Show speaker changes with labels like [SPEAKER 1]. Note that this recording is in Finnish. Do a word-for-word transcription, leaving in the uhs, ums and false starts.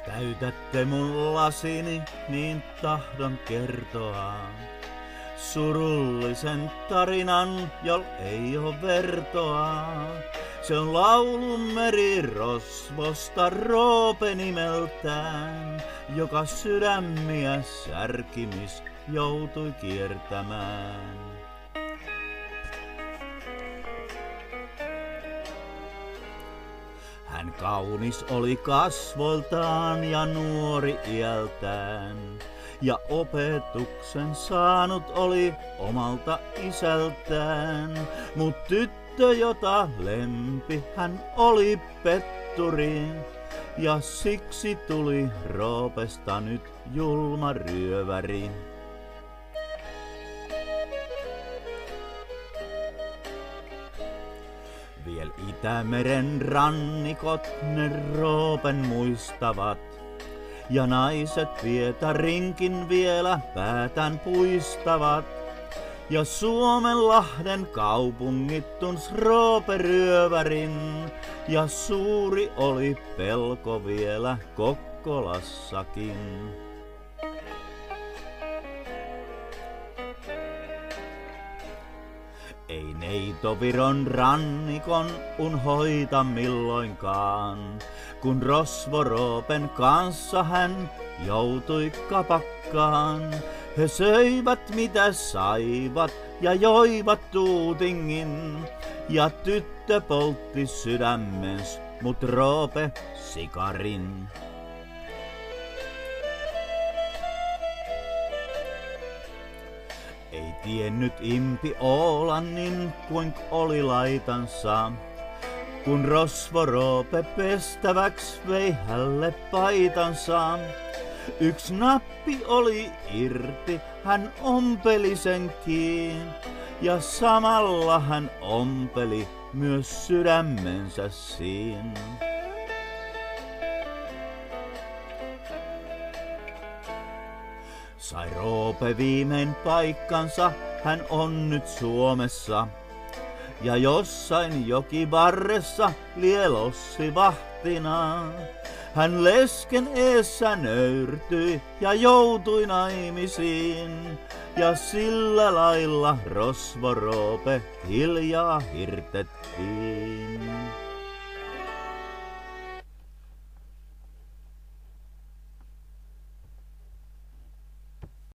[SPEAKER 1] täytätte mun lasini, niin tahdon kertoa surullisen tarinan, jol ei oo vertoa. Se on laulun merirosvosta Roope nimeltään, joka sydämiä särkimis joutui kiertämään. Hän kaunis oli kasvoiltaan ja nuori iältään, ja opetuksen saanut oli omalta isältään. Mut tyttö, jota lempi, hän oli petturi, ja siksi tuli Roopesta nyt julma ryöväri. Viel Itämeren rannikot ne Roopen muistavat, ja naiset Pietarinkin vielä päätän puistavat. Ja Suomenlahden kaupungit tuns Roope ryövärin, ja suuri oli pelko vielä Kokkolassakin. Ei neito Viron rannikon unhoita milloinkaan, kun Rosvo Roopen kanssa hän joutui kapakkaan. He söivät mitä saivat ja joivat tuutingin, ja tyttö poltti sydämens, mut Roope sikarin. Ei tiennyt impi Oolannin, kuinka oli laitansa, kun Rosvo Roope pestäväks vei hälle paitansa. Yks nappi oli irti, hän ompeli sen kiinni, ja samalla hän ompeli myös sydämensä siin. Sai Roope viimein paikkansa, hän on nyt Suomessa, ja jossain jokivarressa lielossi vahtina. Hän lesken eessä nöyrtyi ja joutui naimisiin, ja sillä lailla Rosvo Roope hiljaa hirtettiin.